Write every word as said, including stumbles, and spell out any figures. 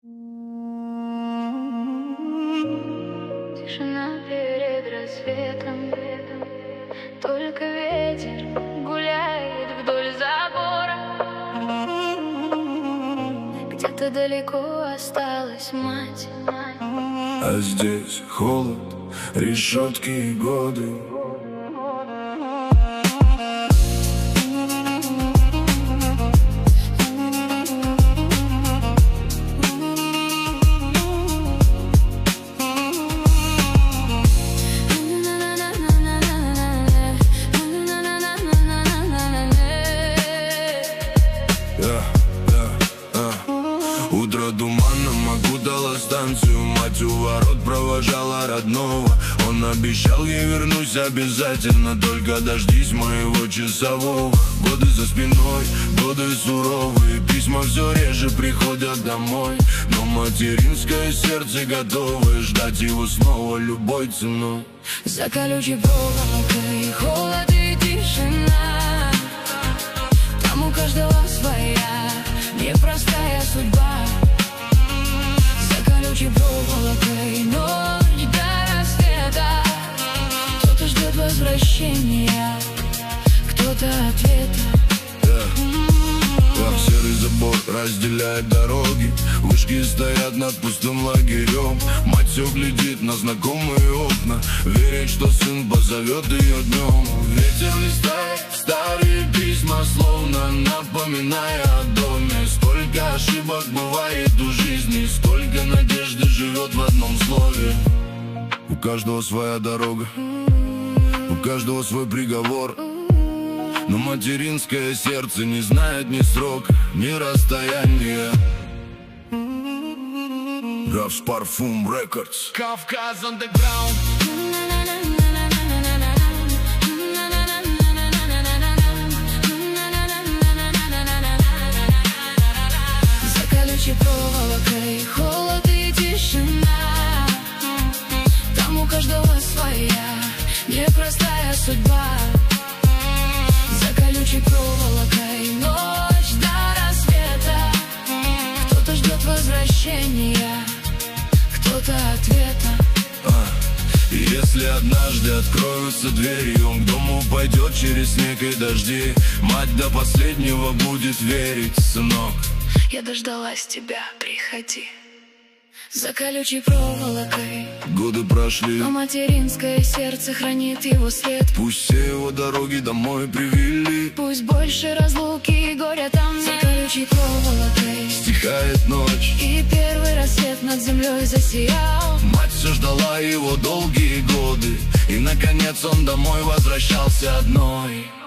Тишина перед рассветом, только ветер гуляет вдоль забора. Где-то далеко осталась мать, а здесь холод, решетки и годы. Утро туманным окутало станцию. Мать у ворот провожала родного. Он обещал ей вернусь обязательно, только дождись моего часового. Годы за спиной, годы суровые, письма все реже приходят домой. Но материнское сердце готово ждать его снова любой ценой. За колючей проволокой холод и тишина, там у каждого своя непростая судьба. За колючей проволокой ночь до рассвета, кто-то ждет возвращения, кто-то ответа. Как серый забор разделяет дороги, вышки стоят над пустым лагерем. Мать все глядит на знакомые окна, верит, что сын позовет ее днем. Ветер листает старые письма, словно напоминая о доме. Столько ошибок бывает у жизни, столько надежды живет в одном слове. У каждого своя дорога, у каждого свой приговор. Но материнское сердце не знает ни срока, ни расстояния. Равс Парфум Рекордс. Кавказ Underground. За колючей проволокой холод и тишина, там у каждого своя непростая судьба. За колючей проволокой ночь до рассвета, кто-то ждет возвращения, кто-то ответа. а, И если однажды откроются двери, он к дому пойдет через снег и дожди. Мать до последнего будет верить: сынок, я дождалась тебя, приходи. За колючей проволокой годы прошли, но материнское сердце хранит его свет. пусть все его дороги домой привели. Пусть больше разлуки и горя там нет. За колючей проволокой Стихает ночь, и первый рассвет над землей засиял. мать все ждала его долгие годы, и наконец он домой возвращался одной.